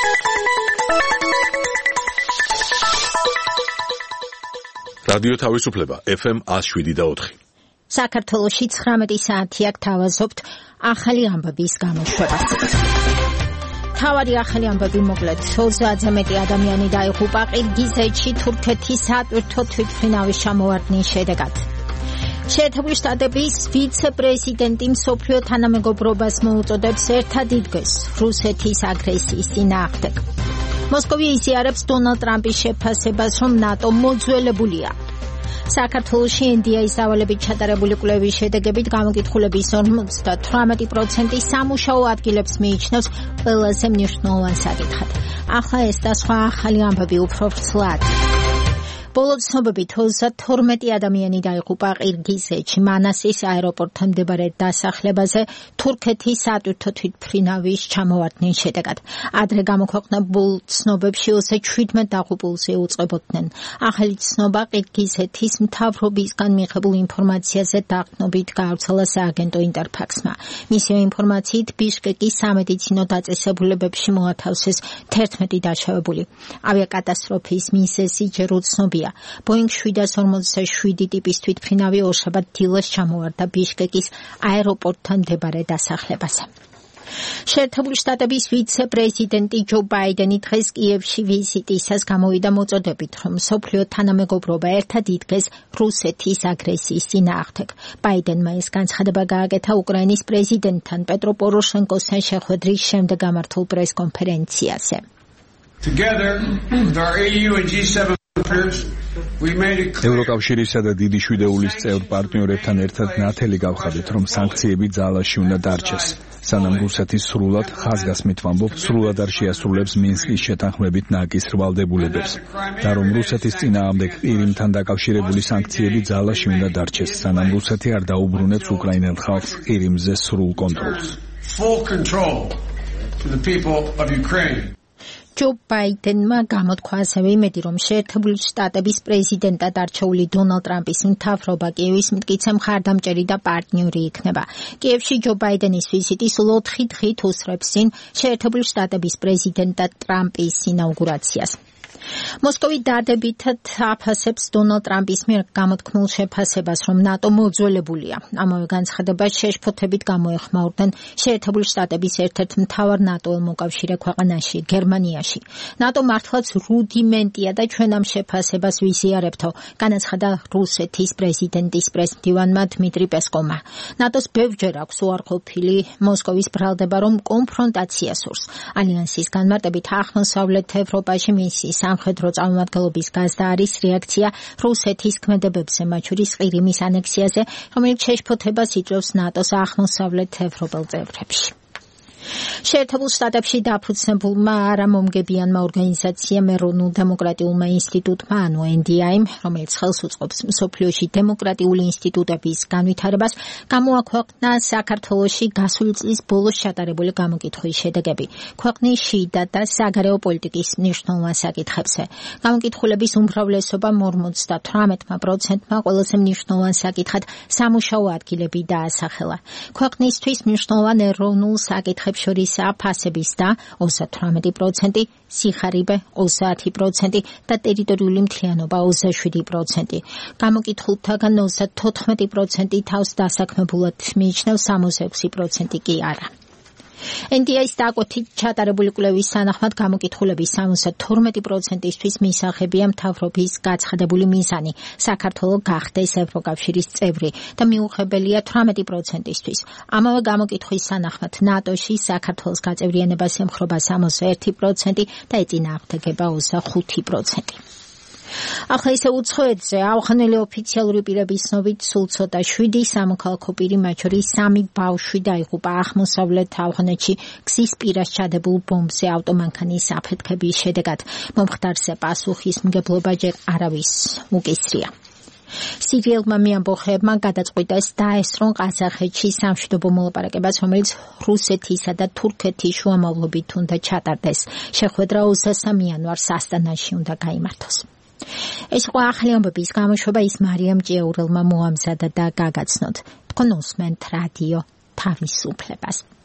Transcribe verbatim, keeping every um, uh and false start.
რადიო თავისუფლება ეფ ემ one oh seven და four. საქართველოში ცხრამეტი საათია გთავაზობთ ახალი ამბების გამოშვებას. თავარი ახალი ამბები მოკლედ ოცდაათზე მეტი ადამიანი დაიღუპა ყირგიზეთში თურქეთის სატვირთო თვითმფრინავის ჩამოვარდნის შედეგად. შეერთებული შტატების ვიცე-პრეზიდენტი მსოფლიო თანამეგობრობას მოუწოდებს ერთად იდგეს რუსეთის აგრესიის წინააღმდეგ. მოსკოვი იზიარებს დონალდ ტრამპის შეფასებას, რომ ნატო მოძველებულია. საქართველოში ენ დი ეის დავალებით ჩატარებული კვლევის შედეგებით გამოკითხულების ორმოცდათვრამეტი პროცენტი სამუშაო ადგილებს მიიჩნევს ყველაზე მნიშვნელოვან საკითხად. ახლა ეს და სხვა ახალი ამბები უფრო ვრცლად. ბოლო ცნობებით ოცდათორმეტი ადამიანი დაიღუპა ყირგიზეთში მანასის აეროპორტთან მდებარე დასახლებაზე თურქეთის სატვირთო თვითმფრინავის ჩამოვარდნის შედეგად. ადრე გამოქვეყნებულ ცნობებში ოცდაშვიდ დაღუპულს ეუწყებოდნენ. ახალი ცნობა ყირგიზეთის მთავრობისგან მიღებულ ინფორმაციაზე დაყრდნობით გაავრცელა სააგენტო ინტერფაქსმა. მისივე ინფორმაციით ბიშკეკის სამედიცინო დაწესებულებებში მოათავსეს თერთმეტი დაშავებული. ავიაკატასტროფის მიზეზი ჯერ უცნობია. Boeing seven forty-seven ტიპის თვითმფრინავი ორშაბათ დილას ჩამოვარდა ბიშკეკის აეროპორტთან მდებარე დასახლებაზე. შეერთებული შტატების ვიცე-პრეზიდენტი ჯო ბაიდენი დღეს კიევში ვიზიტისას გამოვიდა მოწოდებით, რომ მსოფლიო თანამეგობრობა ერთად იდგეს რუსეთის აგრესიის წინააღმდეგ. ბაიდენმა ეს განცხადება გააკეთა უკრაინის პრეზიდენტთან პეტრო პოროშენკოსთან შეხვედრის შემდეგ გამართულ პრესკონფერენციაზე. Together with our E U and G seven ევროკავშირისა და დიდი შვიდეულის წევრ პარტნიორებთან ერთად ნათელი გავხადეთ, რომ სანქციები ძალაში უნდა დარჩეს. სანამ რუსეთის სრულად ხაზგასმით ვამბობ, სრულად არ შეასრულებს მინსკის შეთანხმებით ნაკის ვალდებულებებს და რომ რუსეთის წინააღმდეგ ყირიმთან დაკავშირებული სანქციები ძალაში უნდა დარჩეს, სანამ რუსეთი არ დაუბრუნებს უკრაინელ ხალხს ყირიმზე სრულ კონტროლს. Full control to the people of Ukraine. ჯო ბაიდენმა გამოთქვა ასევე იმედი, რომ შეერთებული შტატების პრეზიდენტად არჩეული დონალდ ტრამპის მთავრობა კიევის მტკიცე მხარდამჭერი და პარტნიორი იქნება. კიევში ჯო ბაიდენის ვიზიტი სულ ოთხი დღით უსწრებს წინ შეერთებული შტატების პრეზიდენტად ტრამპის ინაუგურაციას. მოსკოვი დადებითად აფასებს დონალდ ტრამპის მიერ გამოთქმულ შეფასებას, რომ ნატო მოძველებულია. ამავე განცხადებას შეშფოთებით გამოეხმაურდნენ შეერთებული შტატების ერთ-ერთ მთავარ ნატოელ მოკავშირე ქვეყანაში, გერმანიაში. ნატო მართლაც რუდიმენტია და ჩვენ ამ შეფასებას ვიზიარებთო, განაცხადა რუსეთის პრეზიდენტის პრესმდივანმა დმიტრი პესკოვმა. ნატოს ბევრჯერ აქვს უარყოფილი მოსკოვის ბრალდება, რომ კონფრონტაცია სურს. ალიანსის განმარტებით აღმოსავლეთ ევროპაში მისის სამხედრო წარმომადგენლობის გაზდა არის რეაქცია რუსეთის ქმედებებზე, მათ შორის ყირიმის ანექსიაზე, რომელიც შეშფოთებას იწვევს ნატოს აღმოსავლეთ ევროპელ წევრებში. შეერთებულ შტატებში დაფუძნებულმა არამომგებიანმა ორგანიზაციამ ეროვნულ დემოკრატიულმა ინსტიტუტმა, ანუ ენ დი ეი, რომელიც ხელს უწყობს მსოფლიოში დემოკრატიული ინსტიტუტების განვითარებას, გამოაქვეყნა საქართველოში გასული წლის ბოლოს ჩატარებული გამოკითხვის შედეგები ქვეყნის შიდა და საგარეო პოლიტიკის მნიშვნელოვან საკითხებზე. გამოკითხულების უმრავლესობამ ორმოცდათვრამეტ პროცენტმა ყველაზე მნიშვნელოვან საკითხად სამუშაო ადგილები დაასახელა. ქვეყნისთვის მნიშვნელოვან ეროვნულ საკითხებს შორისაა ფასების და ოცდათვრამეტი პროცენტი, სიხარიბე ოცდაათი პროცენტი და ტერიტორიული მთლიანობა ოცდაშვიდი პროცენტი. გამოკითხულთაგან ოცდათოთხმეტი პროცენტი თავს დასაქმებულად მიიჩნევს, სამოცდაექვსი პროცენტი კი არა. ენ დი ეის დაკვეთით ჩატარებული კვლევის სანახმად გამოკითხულების სამოცდათორმეტი პროცენტისთვის მისაღებია მთავრობის გაცხადებული მიზანი საქართველოს გახდეს ევროკავშირის წევრი და მიუღებელია თვრამეტი პროცენტისთვის. ამავე გამოკითხვის სანახმად ნატოში საქართველოს გაწევრიანებას ემხრობა სამოცდაერთი პროცენტი და ეწინააღმდეგება ოცდახუთი პროცენტი. ახლა ისე უცხოეთზე ავღანელი ოფიციალური პირების ცნობით სულ ცოტა შვიდი სამოქალაქო პირი, მათ შორის სამი ბავშვი დაიღუპა აღმოსავლეთ ავღანეთში გზის პირას ჩადებულ ბომბზე ავტომანქანის აფეთქების შედეგად. მომხდარზე პასუხისმგებლობა ჯერ არავის უკისრია. სირიელმა მეამბოხეებმა გადაწყვიტეს დაესწრონ ყაზახეთში სამშვიდობო მოლაპარაკებას, რომელიც რუსეთისა და თურქეთის შუამავლობით უნდა ჩატარდეს. შეხვედრა ოცდასამი იანვარს ასტანაში უნდა გაიმართოს. ეს იყო ახალი ამბების გამოშვება, ის მარიამ ჭიაურელმა მოამზადა და გაგაცნოთ. თქვენ უსმენთ რადიო თავისუფლებას.